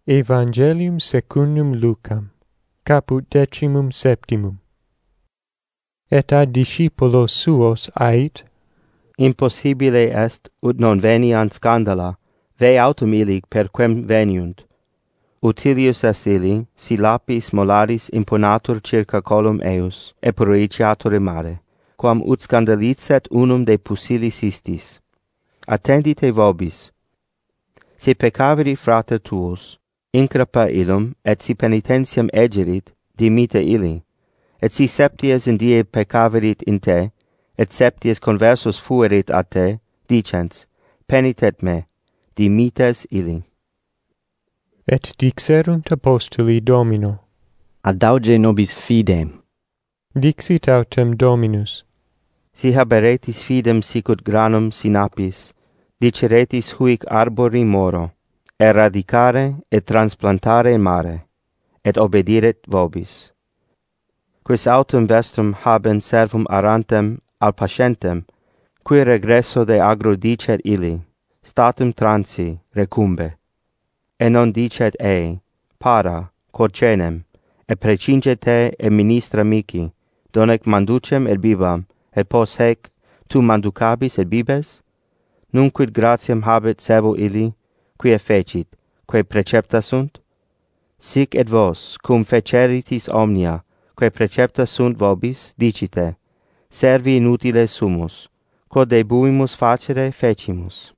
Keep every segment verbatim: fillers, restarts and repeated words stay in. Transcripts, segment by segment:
Evangelium secundum Lucam, caput decimum septimum. Et ad discipulos suos ait, impossibile est, ut non veniant scandala, ve autum illic perquem veniunt. Utilius est illi, si lapis molaris imponatur circa colum eius, et proiciatur mare, quam ut scandalicet unum de pusillis istis. Attendite vobis. Si peccaverit frater tuus, increpa illum, et si penitentiam egerit, dimite illi. Et si septies in die peccaverit in te, et septies conversus fuerit a te, dicens, penitet me, dimites illi. et dixerunt apostoli Domino. Adauge nobis fidem. Dixit autem Dominus. Si haberetis fidem sicut granum sinapis, diceretis huic arbori moro, eradicare et transplantare in mare, et obediret vobis. Quis autem vestrum habent servum arantem al patientem, qui regresso de agro dicet illi, statum transi, recumbe. Et non dicet ei, para, quod cenem, et precinge te et ministra mici, donec manducem et bibam, et pos hec tu manducabis et bibes? Nunquid gratiam habet servo illi, qui effecit, quae precepta sunt? Sic et vos, cum feceritis omnia, quae precepta sunt vobis, dicite, servi inutile sumus, quod debuimus facere fecimus.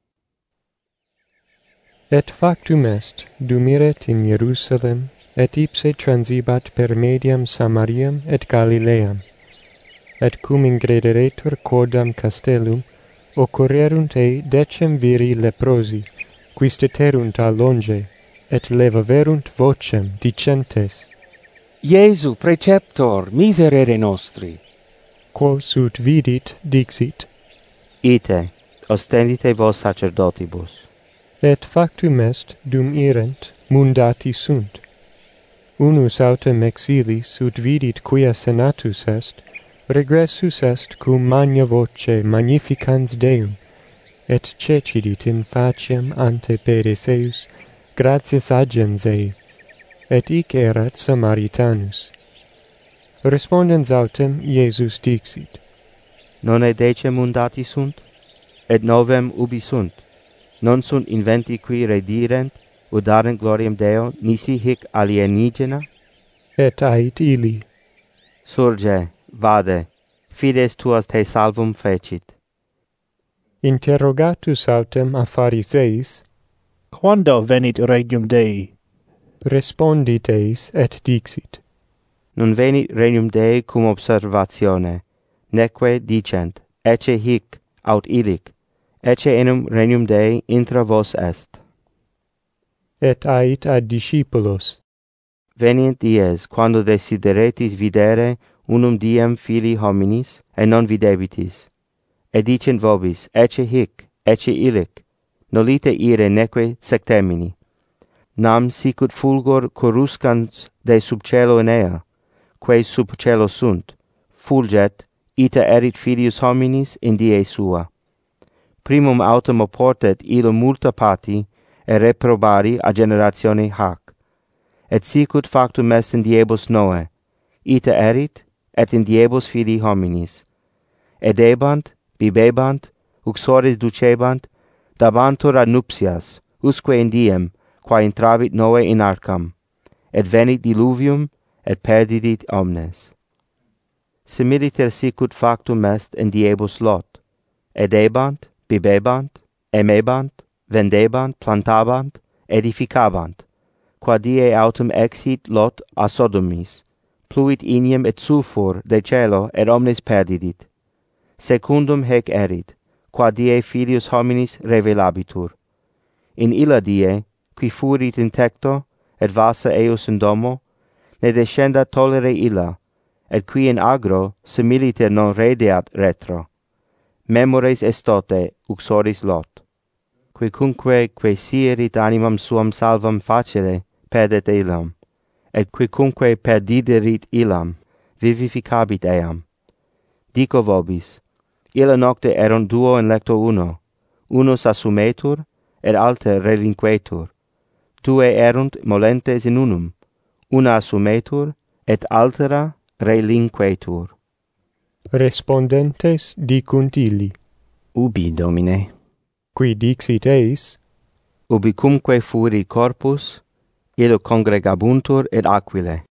Et factum est, dumiret in Hierusalem, et ipse transibat per mediam Samariam et Galileam. Et cum ingrederetur quodam castellum, occurrerunt ei decem viri leprosi, qui steterunt a longe, et levaverunt vocem, dicentes, Iesu, preceptor, miserere nostri. quos ut vidit, dixit, Ite, ostendite vos sacerdotibus. et factum est, dum irent, mundati sunt. Unus autem exilis, ut vidit quia senatus est, regressus est cum magna voce magnificans Deum, et cecidit in faciem ante pedes eius, gratias agens ei, et hic erat Samaritanus. Respondens autem, Iesus dixit, Non e decem mundati sunt? Et novem ubi sunt? Non sunt inventi qui redirent, udarent gloriam Deo, nisi hic alienigena? et ait illi, Surge, vade, fides tuas te salvum fecit. interrogatus autem a Phariseis, Quando venit regnum Dei? respondit eis et dixit, Non venit regnum Dei cum observatione, neque dicent, ecce hic, aut illic, ecce enum regnum Dei intra vos est. et ait ad discipulos, Venient dies, quando desideretis videre unum diem filii hominis, et non videbitis. Et dicent vobis, ecce hic, ecce illic, nolite ire neque sectemini. Nam sicut fulgor coruscans de sub caelo in ea, quae sub caelo sunt, fulget, ita erit filius hominis in die sua. Primum autem oportet illo multa pati, et reprobari a generatione hac. Et sicut factum est in diebus Noe, ita erit, et in diebus filii hominis. Edebant, bibebant, uxores ducebant, dabantur ad nuptias, usque in diem, qua intravit Noe in arcam, et venit diluvium, et perdidit omnes. Similiter sicut factum est in diebus Lot. Edebant, bibebant, emebant, vendebant, plantabant, edificabant. Qua die autem exit Lot a Sodomis, pluit inium et sulfur de cielo, et omnes perdidit. Secundum hec erit, qua die filius hominis revelabitur. In illa die, qui furit in tecto, et vasa eius in domo, ne descendat tolere illa, et qui in agro similiter non redeat retro. Memores estote uxoris Lot. Quicunque quaesierit animam suam salvam facere, perdet illam, et quicunque perdiderit illam, vivificabit eam. Dico vobis, illa nocte erunt duo in lecto uno, unus assumetur, et alter relinquetur. tuae erunt molentes in unum, una assumetur, et altera relinquetur. Respondentes dicunt illi: Ubi, Domine? Qui dixit eis: Ubicumque fuerit corpus, illo congregabuntur et aquile.